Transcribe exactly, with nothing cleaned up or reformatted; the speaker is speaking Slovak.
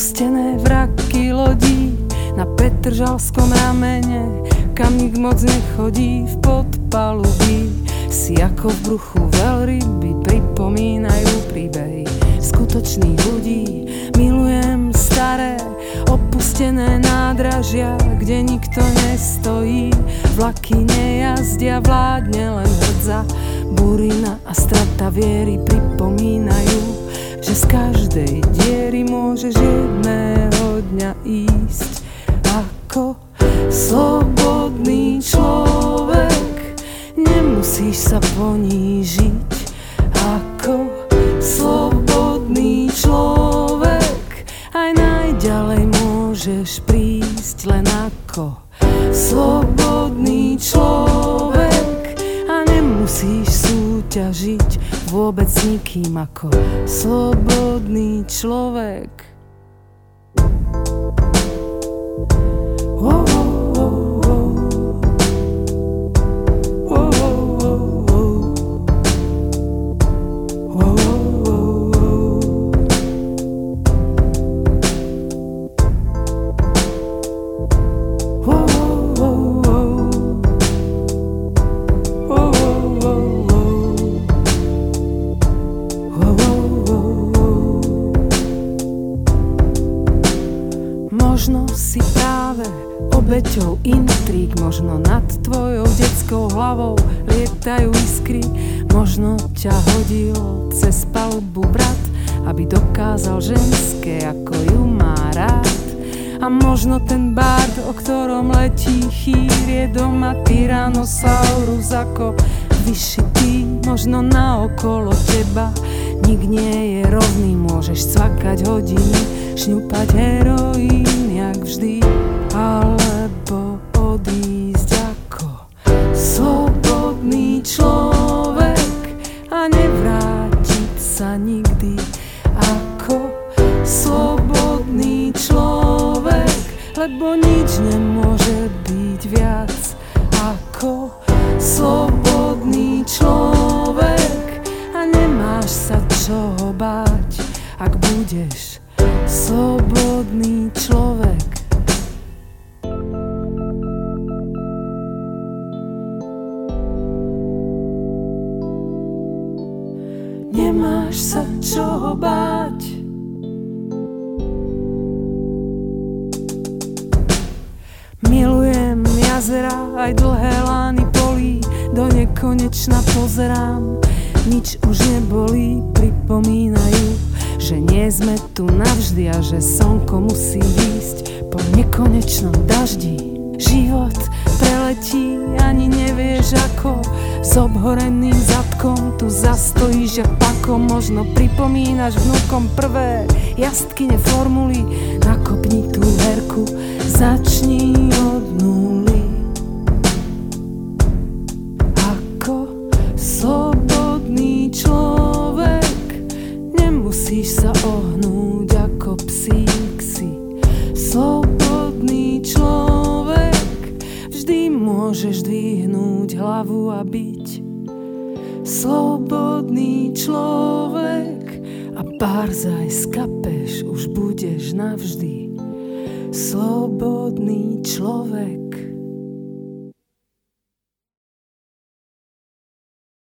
Opustené vraky lodí na Petržalskom ramene, kam nik moc nechodí v podpalubí. Si ako v bruchu veľryby pripomínajú príbehy skutočných ľudí. Milujem staré opustené nádražia, kde nikto nestojí, vlaky nejazdia, vládne len hrdza. Burina a strata viery pripomínajú, že z každej diery môžeš jedného dňa ísť ako slobodný človek. Nemusíš sa ponížiť ako slobodný človek. Aj najďalej môžeš prísť len ako slobodný človek. A nemusíš súťažiť vôbec nikým ako slobodný človek. Oh, oh, oh, oh. Možno si práve obeťou intríg, možno nad tvojou detskou hlavou lietajú iskry, možno ťa hodil cez palubu brat, aby dokázal ženské, ako ju má rád. A možno ten bard, o ktorom letí chýr, je doma Tyrannosaurus ako vyšitý. Možno naokolo teba nik nie je rovný, môžeš cvakať hodiny, šňupať heroín jak vždy, alebo odísť ako slobodný človek a nevrátiť sa nikdy ako slobodný človek, lebo nič nemôže byť viac ako slobodný človek. A nemáš sa čoho báť, ak budeš slobodný človek. Nemáš sa čoho báť. Milujem jazera aj dlhé lány polí, do nekonečna pozerám, nič už nebolí, pripomínajú, že nie sme tu navždy a že slnko musí výjsť po nekonečnom daždi. Život preletí, ani nevieš ako, s obhoreným zadkom tu zastojíš jak pako. Možno pripomínaš vnúkom prvé jastkine formuly, nakopni tú herku, začni od nuly. Ako slobodný človek nemusíš sa ohnúť ako psík, si slobodný človek. Vždy môžeš dvihnúť hlavu a byť slobodný človek. A barzaj skapeš, už budeš navždy slobodný človek.